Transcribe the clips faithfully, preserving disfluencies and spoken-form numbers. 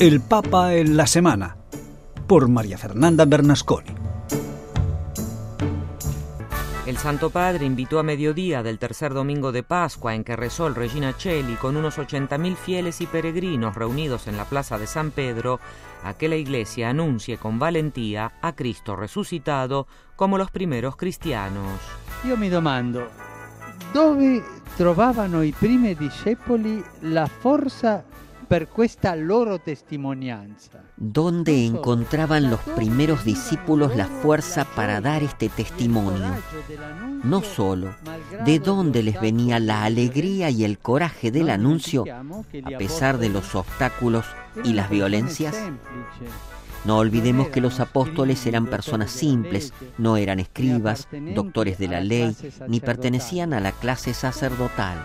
El Papa en la Semana, por María Fernanda Bernasconi. El Santo Padre invitó a mediodía del tercer domingo de Pascua, en que rezó el Regina Coeli con unos ochenta mil fieles y peregrinos reunidos en la plaza de San Pedro, a que la Iglesia anuncie con valentía a Cristo resucitado como los primeros cristianos. Io mi domando, dove trovavano i primi discepoli la forza per questa loro testimonianza? ¿Dónde encontraban los primeros discípulos la fuerza para dar este testimonio? No solo, ¿de dónde les venía la alegría y el coraje del anuncio a pesar de los obstáculos y las violencias? No olvidemos que los apóstoles eran personas simples, no eran escribas, doctores de la ley, ni pertenecían a la clase sacerdotal.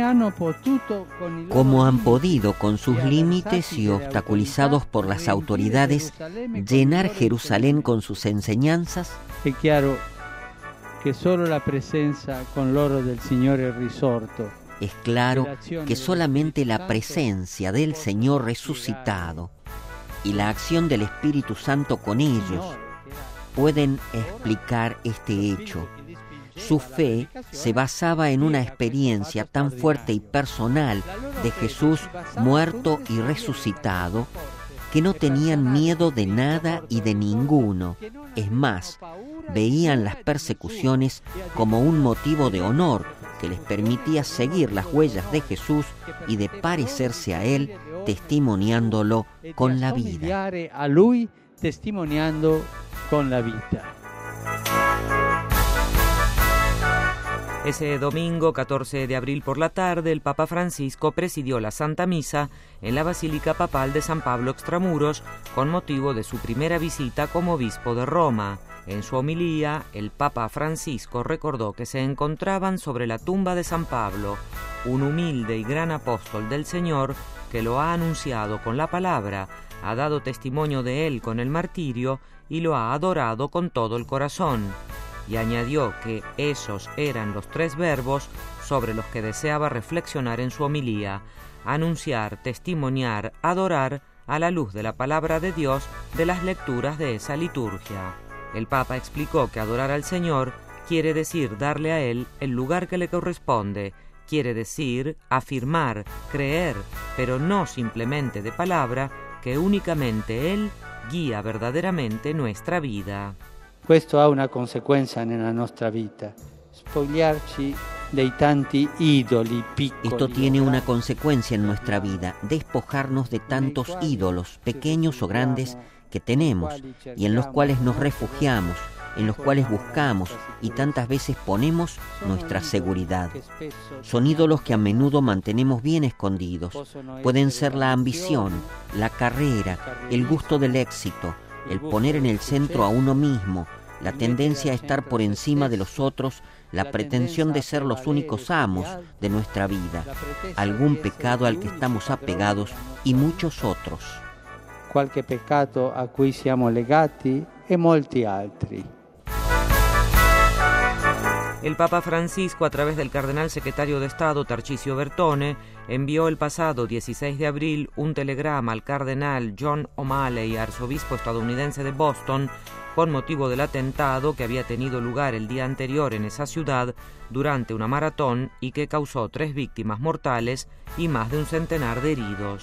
¿Cómo han podido, con sus límites y obstaculizados por las autoridades, llenar Jerusalén con sus enseñanzas? Es claro que solo la presencia con loro del Signore risorto. Es claro que solamente la presencia del Señor resucitado y la acción del Espíritu Santo con ellos pueden explicar este hecho. Su fe se basaba en una experiencia tan fuerte y personal de Jesús muerto y resucitado que no tenían miedo de nada y de ninguno. Es más, veían las persecuciones como un motivo de honor que les permitía seguir las huellas de Jesús y de parecerse a Él, testimoniándolo con la vida. A lui testimoniando con la vida. Ese domingo catorce de abril por la tarde, el Papa Francisco presidió la Santa Misa en la Basílica Papal de San Pablo Extramuros con motivo de su primera visita como obispo de Roma. En su homilía, el Papa Francisco recordó que se encontraban sobre la tumba de San Pablo, un humilde y gran apóstol del Señor que lo ha anunciado con la palabra, ha dado testimonio de él con el martirio y lo ha adorado con todo el corazón. Y añadió que esos eran los tres verbos sobre los que deseaba reflexionar en su homilía: anunciar, testimoniar, adorar a la luz de la palabra de Dios de las lecturas de esa liturgia. El Papa explicó que adorar al Señor quiere decir darle a Él el lugar que le corresponde, quiere decir afirmar, creer, pero no simplemente de palabra, que únicamente Él guía verdaderamente nuestra vida. Questo ha una conseguenza nella nostra vita, spogliarci dei tanti ídoli piccoli. Esto tiene una consecuencia en nuestra vida, despojarnos de tantos ídolos, pequeños o grandes, que tenemos y en los cuales nos refugiamos, en los cuales buscamos y tantas veces ponemos nuestra seguridad. Son ídolos que a menudo mantenemos bien escondidos. Pueden ser la ambición, la carrera, el gusto del éxito, el poner en el centro a uno mismo, la tendencia a estar por encima de los otros, la pretensión de ser los únicos amos de nuestra vida, algún pecado al que estamos apegados y muchos otros. Qualche peccato a cui siamo legati e molti altri. El Papa Francisco, a través del cardenal secretario de Estado Tarcisio Bertone, envió el pasado dieciséis de abril un telegrama al cardenal John O'Malley, arzobispo estadounidense de Boston, con motivo del atentado que había tenido lugar el día anterior en esa ciudad durante una maratón y que causó tres víctimas mortales y más de un centenar de heridos.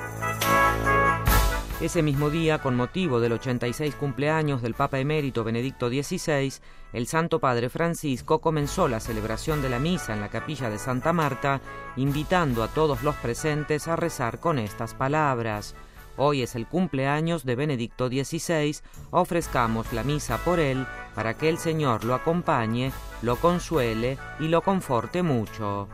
Ese mismo día, con motivo del ochenta y seis cumpleaños del Papa emérito Benedicto dieciséis, el Santo Padre Francisco comenzó la celebración de la misa en la capilla de Santa Marta, invitando a todos los presentes a rezar con estas palabras: hoy es el cumpleaños de Benedicto dieciséis, ofrezcamos la misa por él, para que el Señor lo acompañe, lo consuele y lo conforte mucho.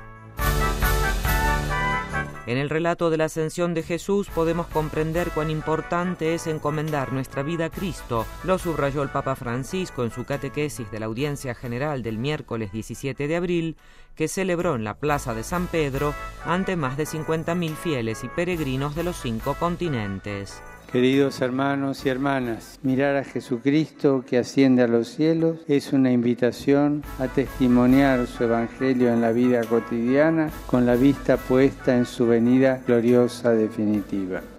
En el relato de la ascensión de Jesús podemos comprender cuán importante es encomendar nuestra vida a Cristo. Lo subrayó el Papa Francisco en su catequesis de la audiencia general del miércoles diecisiete de abril, que celebró en la Plaza de San Pedro ante más de cincuenta mil fieles y peregrinos de los cinco continentes. Queridos hermanos y hermanas, mirar a Jesucristo que asciende a los cielos es una invitación a testimoniar su evangelio en la vida cotidiana con la vista puesta en su venida gloriosa definitiva.